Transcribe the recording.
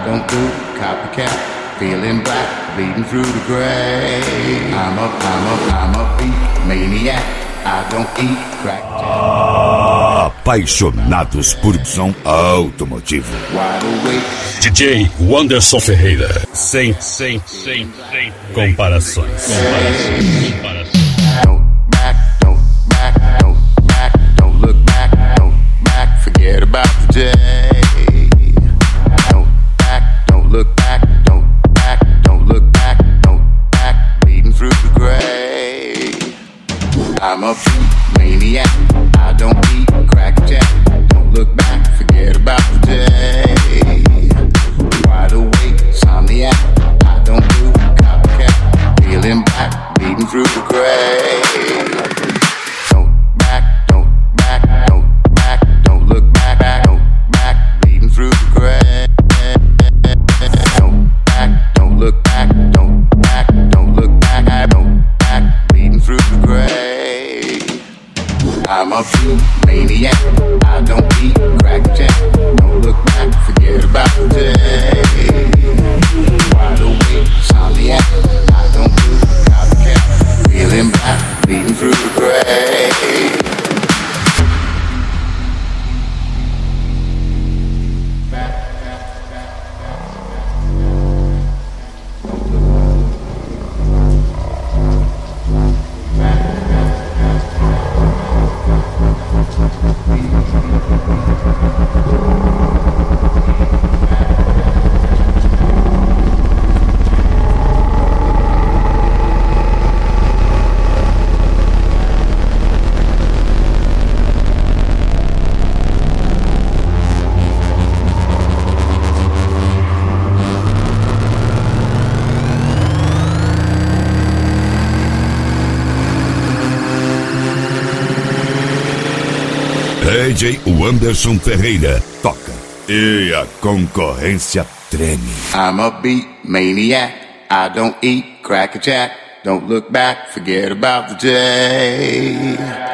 don't do copycat. Feeling black, bleeding through the gray. I'm a beat maniac. I don't eat crack. Apaixonados por som automotivo. DJ Wanderson Ferreira. Sem comparações. Don't look back, forget about the day. Don't look back, bleeding through the gray. I'm a beat maniac, I don't eat crackjack. Don't look back, forget about the day. Wide awake, insomniac, I don't do copycat. Feeling black, bleeding through the gray. Don't look back, bleeding through the gray. Don't look back, bleeding through the gray. I'm a beat maniac, I don't eat crackjack. Don't look back, forget about the day. Wide awake, insomniac, I don't do copycat. Feeling black, bleeding through the gray. DJ Wanderson Ferreira toca e a concorrência treme. I'm a beat maniac, I don't eat crackerjack. Don't look back, forget about the day.